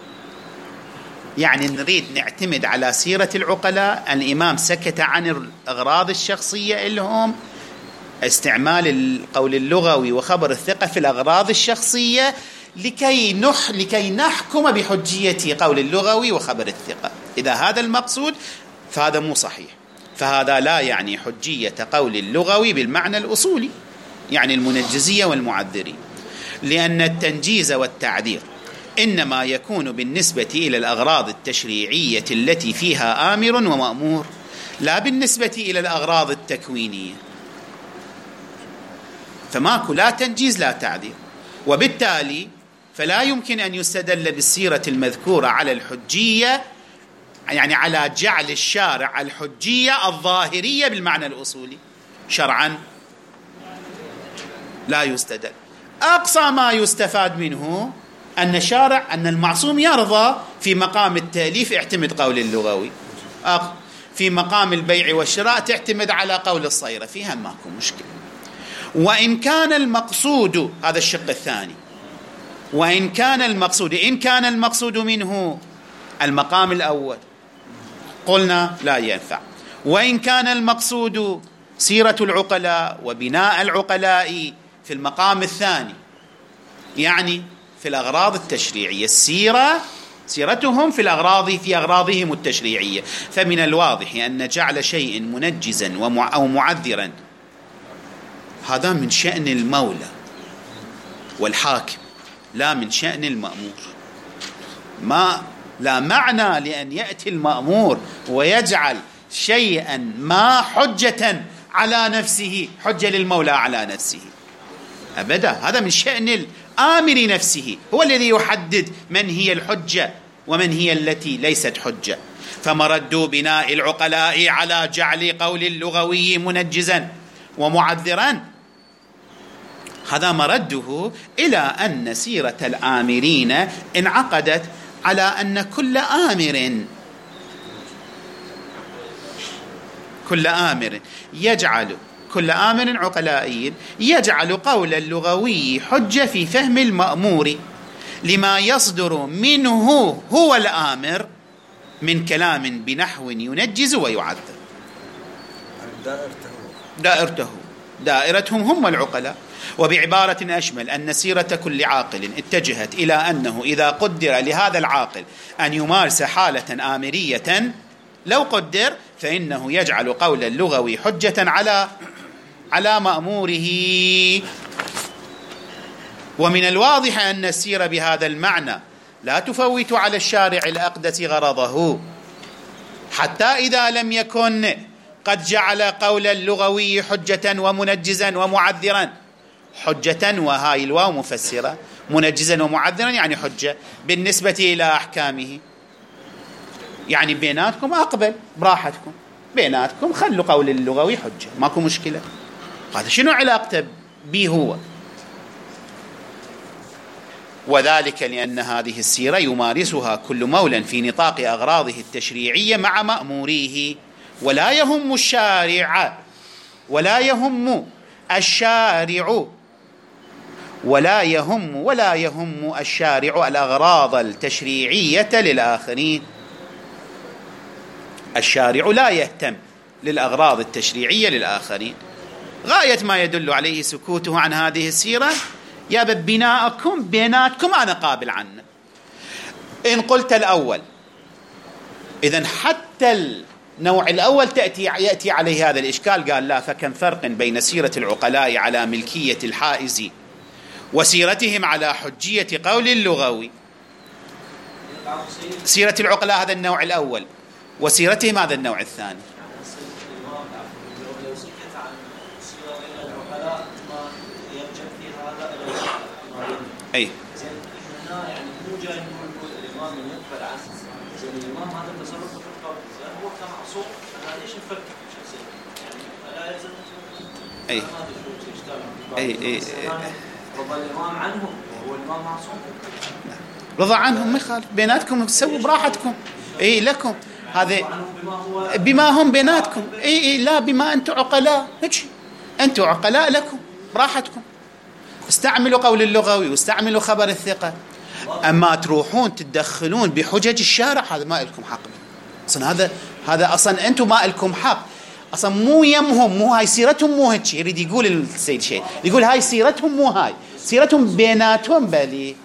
يعني نريد نعتمد على سيرة العقلاء. الإمام سكت عن الأغراض الشخصية لهم، استعمال القول اللغوي وخبر الثقة في الأغراض الشخصية لكي نحكم بحجية قول اللغوي وخبر الثقة. إذا هذا المقصود فهذا مو صحيح، فهذا لا يعني حجية قول اللغوي بالمعنى الأصولي، يعني المنجزية والمعذرين، لأن التنجيز والتعذير إنما يكون بالنسبة إلى الأغراض التشريعية التي فيها آمر ومأمور، لا بالنسبة إلى الأغراض التكوينية، فماكو لا تنجيز لا تعذير. وبالتالي فلا يمكن أن يستدل بالسيرة المذكورة على الحجية، يعني على جعل الشارع الحجية الظاهرية بالمعنى الأصولي شرعا، لا يستدل. أقصى ما يستفاد منه أن الشارع، أن المعصوم يرضى في مقام التأليف اعتمد قول اللغوي، في مقام البيع والشراء تعتمد على قول الصيرة، فيها ماكو مشكلة. وإن كان المقصود، هذا الشق الثاني، وإن كان المقصود منه المقام الأول قلنا لا ينفع. وإن كان المقصود سيرة العقلاء وبناء العقلاء في المقام الثاني، يعني في الأغراض التشريعية، سيرتهم في أغراضهم التشريعية، فمن الواضح أن جعل شيء منجزا أو معذرا هذا من شأن المولى والحاكم، لا من شأن المأمور. لا معنى لأن يأتي المأمور ويجعل شيئا ما حجة على نفسه، حجة للمولى على نفسه أبدا، هذا من شأن الآمر نفسه، هو الذي يحدد من هي الحجة ومن هي التي ليست حجة. فمرد بناء العقلاء على جعل قول اللغوي منجزا ومعذرا، هذا مرده إلى أن سيرة الآمرين انعقدت على أن كل آمر عقلائي يجعل قول اللغوي حجة في فهم المأمور لما يصدر منه هو الآمر من كلام بنحو ينجز ويعذر. دائرتهم هم العقلاء. وبعبارة أشمل أن سيرة كل عاقل اتجهت إلى أنه إذا قدر لهذا العاقل أن يمارس حالة آمرية لو قدر، فإنه يجعل قول اللغوي حجة على مأموره. ومن الواضح أن السيرة بهذا المعنى لا تفوت على الشارع الأقدس غرضه، حتى إذا لم يكن قد جعل قول اللغوي حجة ومنجزا ومعذرا، حجة وهاي الواو مفسرة، منجزا ومعذرا يعني حجة بالنسبة إلى أحكامه. يعني بيناتكم أقبل براحتكم، بيناتكم خلوا قول اللغوي حجة ماكو مشكلة. هذا شنو علاقته به هو؟ وذلك لأن هذه السيرة يمارسها كل مولى في نطاق أغراضه التشريعية مع مأموريه، ولا يهم الشارع الأغراض التشريعية للآخرين. الشارع لا يهتم للأغراض التشريعية للآخرين. غاية ما يدل عليه سكوته عن هذه السيرة يا بناءكم بيناتكم أنا قابل عنه. إن قلت الأول إذن حتى النوع الأول يأتي عليه هذا الإشكال. قال لا، فكم فرق بين سيرة العقلاء على ملكية الحائز وسيرتهم على حجية قول اللغوي. سيرة العقلاء هذا النوع الأول، وسيرتهم هذا النوع الثاني. أي يعني مو جاي نقول الإمام يقبل عن الإمام هذا تصرف في القول هو كمعصوم. أنا ليش نفكر في شخصية يعني لا يلزم رضا الإمام عنهم هو الإمام معصوم. رضا عنهم ما يخالف، بيناتكم تسووا براحتكم. اي لكم هذا بما هم بيناتكم. اي لا، بما انتم عقلاء هيك، انتم عقلاء لكم براحتكم، استعملوا قول اللغوي واستعملوا خبر الثقة. أما تروحون تتدخلون بحجج الشارع هذا ما لكم حق. أصلا هذا أصلا أنتم ما لكم حق. أصلا مو يمهم، مو هاي سيرتهم، مو هيك يريد يقول السيد شيء، يقول هاي سيرتهم، مو هاي سيرتهم بيناتهم. بلي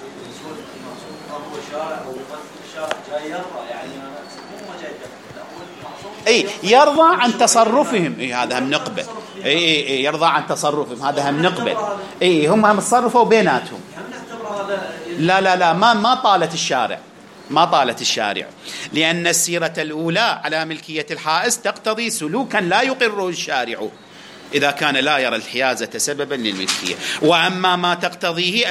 اي يرضى عن تصرفهم. اي هذا هم نقبل. اي يرضى عن تصرفهم، هذا هم نقبل. اي هم تصرفوا بيناتهم. لا ما طالت الشارع، لأن السيرة الأولى على ملكية الحائز تقتضي سلوكا لا يقره الشارع إذا كان لا يرى الحيازة سببا للملكية. وأما ما تقتضيه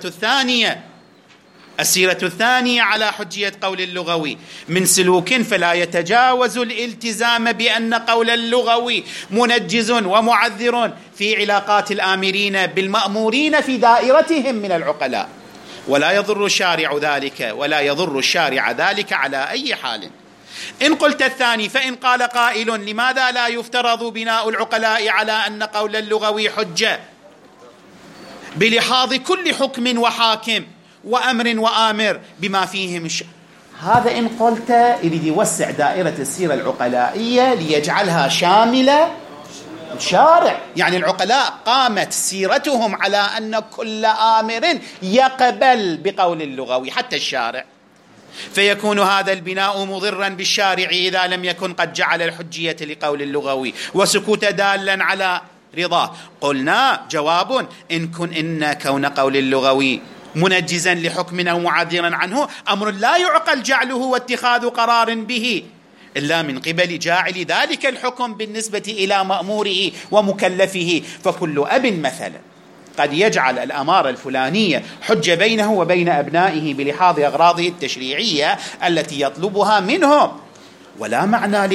السيرة الثانية على حجية قول اللغوي من سلوك، فلا يتجاوز الالتزام بأن قول اللغوي منجز ومعذر في علاقات الآمرين بالمأمورين في دائرتهم من العقلاء، ولا يضر الشارع ذلك على أي حال. إن قلت الثاني، فإن قال قائل لماذا لا يفترض بناء العقلاء على أن قول اللغوي حجة بلحاظ كل حكم وحاكم وأمر وآمر بما فيهم هذا إن قلت يريد يوسع دائرة السيرة العقلائية ليجعلها شاملة الشارع. يعني العقلاء قامت سيرتهم على أن كل آمر يقبل بقول اللغوي حتى الشارع، فيكون هذا البناء مضرا بالشارع إذا لم يكن قد جعل الحجية لقول اللغوي وسكوت دالا على رضاه. قلنا جواب إن كون قول اللغوي منجزا لحكم أو معذرا عنه أمر لا يعقل جعله واتخاذ قرار به إلا من قبل جاعل ذلك الحكم بالنسبة إلى مأموره ومكلفه. فكل أب مثلا قد يجعل الأمارة الفلانية حجة بينه وبين أبنائه بلحاظ أغراضه التشريعية التي يطلبها منهم، ولا معنى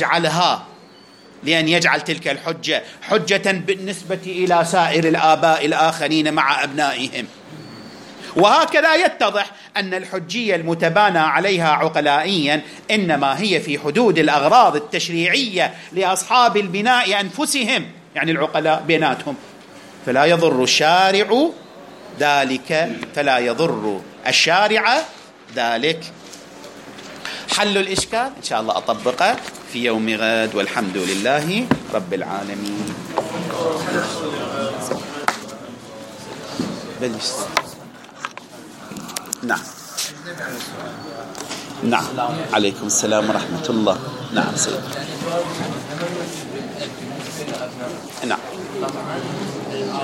لأن يجعل تلك الحجة حجة بالنسبة إلى سائر الآباء الآخرين مع أبنائهم. وهكذا يتضح أن الحجية المتبانى عليها عقلائيا إنما هي في حدود الأغراض التشريعية لأصحاب البناء أنفسهم، يعني العقلاء بيناتهم، فلا يضر الشارع ذلك. حل الإشكال إن شاء الله أطبقه في يوم غد، والحمد لله رب العالمين. نعم عليكم السلام ورحمة الله. نعم سيد. نعم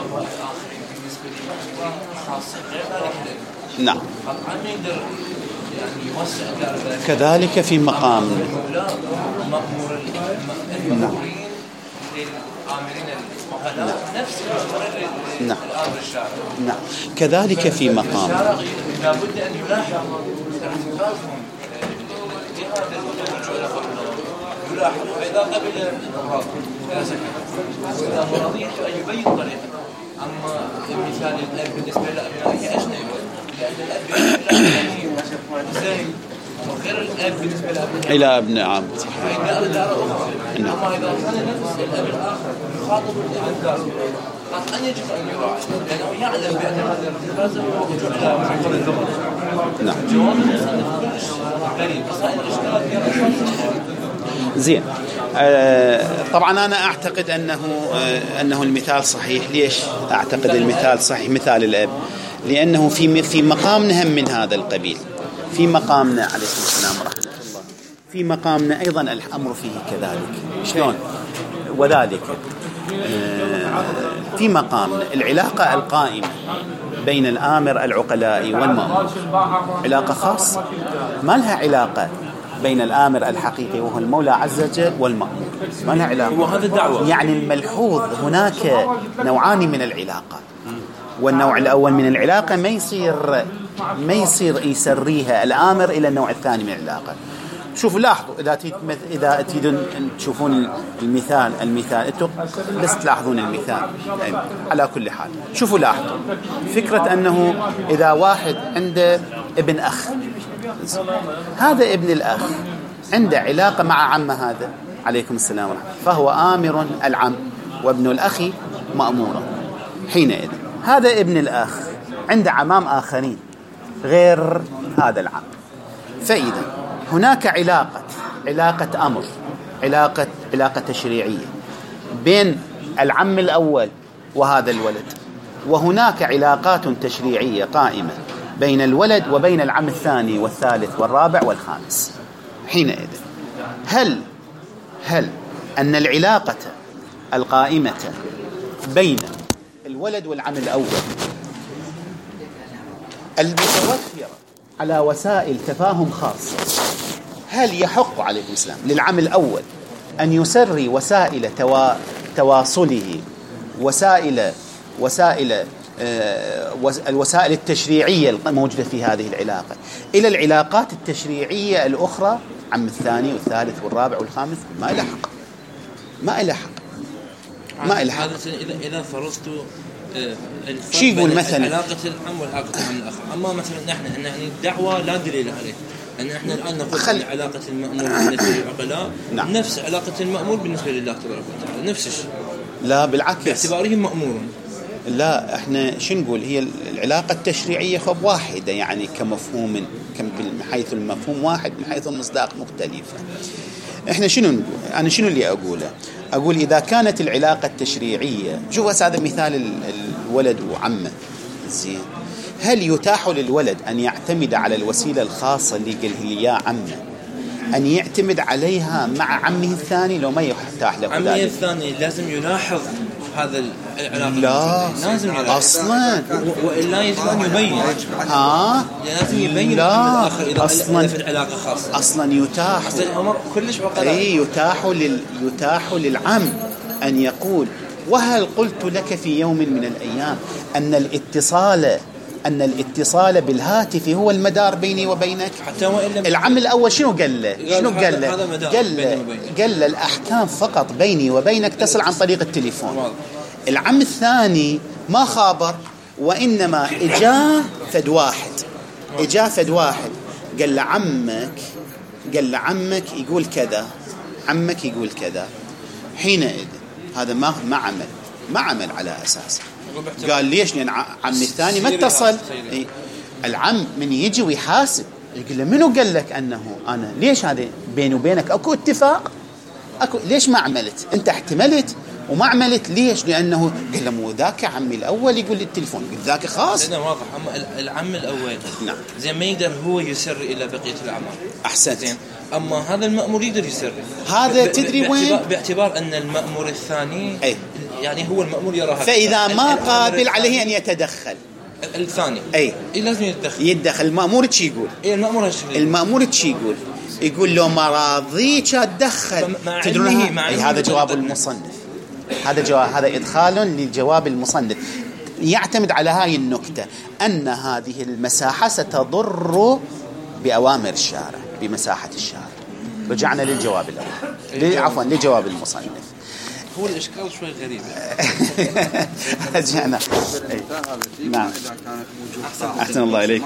نعم يعني يوسع كذلك في مقام مأمور المأمورين للآمرين الوكلاء نفس الأمر الشارع. نعم كذلك في مقام لابد أن يلاحظ ارتكابهم لهذا الرجوع إلى فضله، يلاحظ فإذا قبل الأمراض لا سكت، وإذا مرض يجب أن يبين طريقه. أما مثال الأب بالنسبة لأبنائه أجنبي، لأن الأب بالنسبة لأبنائه وغير الأب بالنسبة لأبنائه إلى ابن عام. فإذا أدار أخرى. أما إذا كان نفس الأب الآخر يخاطب الابن الدار قطعا يجب أن يراعي، لأنه يعلم بأن هذا الرجل هو رجوع إلى معقول الزمن. نعم. جواب المصنف كلش غريب، أصلا الإشكال زين. طبعا أنا أعتقد أنه المثال صحيح. ليش أعتقد المثال صحيح؟ مثال الأب لأنه في مقامنا هم من هذا القبيل، في مقامنا عليكم السلام ورحمة الله، في مقامنا أيضا الأمر فيه كذلك. شلون؟ وذلك في مقامنا العلاقة القائمة بين الآمر العقلاء والمأمور علاقة خاصة، ما لها علاقة بين الآمر الحقيقي وهو المولى عز وجل والمأمور، ما لها علاقة. وهذا الدعوة. يعني الملحوظ هناك نوعان من العلاقة، والنوع الأول من العلاقة ما يصير يسريها الآمر إلى النوع الثاني من العلاقة. شوفوا لاحظوا إذا تريدون تشوفون المثال أنتم بس تلاحظون المثال على كل حال. شوفوا لاحظوا فكرة أنه إذا واحد عنده ابن أخ، هذا ابن الأخ عنده علاقة مع عمه هذا عليكم السلام ورحمة، فهو آمر العم وابن الأخ مأمورا. حينئذ هذا ابن الأخ عنده عمام آخرين غير هذا العم، فإذا هناك علاقة أمر، علاقة تشريعية بين العم الأول وهذا الولد، وهناك علاقات تشريعية قائمة بين الولد وبين العم الثاني والثالث والرابع والخامس. حينئذ هل أن العلاقة القائمة بين الولد والعم الأول المتوفرة على وسائل تفاهم خاصة، هل يحق عليكم السلام للعم الأول أن يسري وسائل تواصله، الوسائل التشريعية الموجودة في هذه العلاقة إلى العلاقات التشريعية الأخرى، عم الثاني والثالث والرابع والخامس؟ ما إلى حق. إذا فرضت شو يقول مثلا علاقة العم والعلاقة العم الآخر. أما مثلا نحن الدعوة لا دليل عليه، أن احنا الآن نقول علاقة المأمور بالنسبة للعقلاء نعم. نفس علاقة المأمور بالنسبة لله تبارك وتعالى، نفس الشيء. لا بالعكس، باعتبارهم مأمور. لا احنا شو نقول، هي العلاقة التشريعية خب واحدة، يعني كمفهوم من حيث المفهوم واحد، من حيث المصداق مختلفة. احنا شنو نقول؟ انا شنو اللي اقول إذا كانت العلاقة التشريعية، شوف هذا مثال الولد وعمه، زين، هل يتاح للولد أن يعتمد على الوسيلة الخاصة اللي قال لي يا عمه، أن يعتمد عليها مع عمه الثاني؟ لو ما يتاح له عمه الثاني لازم يلاحظ هذا العلاقة. لا لازم أصلا، وإلا يجب أن يبين. لازم يبين لا إذا أصلا في العلاقة خاصة. أصلا يتاح الأمر كلش عقلاء. يتاح للعم أن يقول: وهل قلت لك في يوم من الأيام أن الاتصال بالهاتف هو المدار بيني وبينك؟ حتى وإن العم الأول شنو قال له؟ قال له الأحكام فقط بيني وبينك تصل عن طريق التليفون. العم الثاني ما خابر، وإنما إجا فد واحد قال لعمك يقول كذا، عمك يقول كذا. حينئذ هذا ما عمل على أساسه. قال ليش؟ لأن عمي الثاني ما اتصل. العم من يجي ويحاسب يقول له: منو قال لك أنه أنا؟ ليش هذا بيني وبينك أكو اتفاق؟ ليش ما عملت؟ أنت احتملت وما عملت، ليش؟ لأنه قال له: مو ذاك عمي الأول يقول التليفون، قلت ذاك خاص. هذا واضح. أما العم الأول نعم زين ما يقدر هو يسر إلى بقية الأعمال. أحسنت. أما هذا المأمور يقدر يسر. هذا تدري وين؟ باعتبار أن المأمور الثاني يعني هو المأمور يراها. فإذا ما قابل عليه أن يتدخل، الثاني أي لازم يدخل. المأمور تشي يقول المأمور تشي يقول لو ما راضيك أتدخل. تدرون هذا جواب المصنف، هذا إدخال لجواب المصنف يعتمد على هاي النكتة، أن هذه المساحة ستضر بأوامر الشارع، بمساحة الشارع. رجعنا للجواب الأول، عفوا لجواب المصنف. هو الإشكال شوي غريب. رجعنا. نعم. أحسن الله إليك.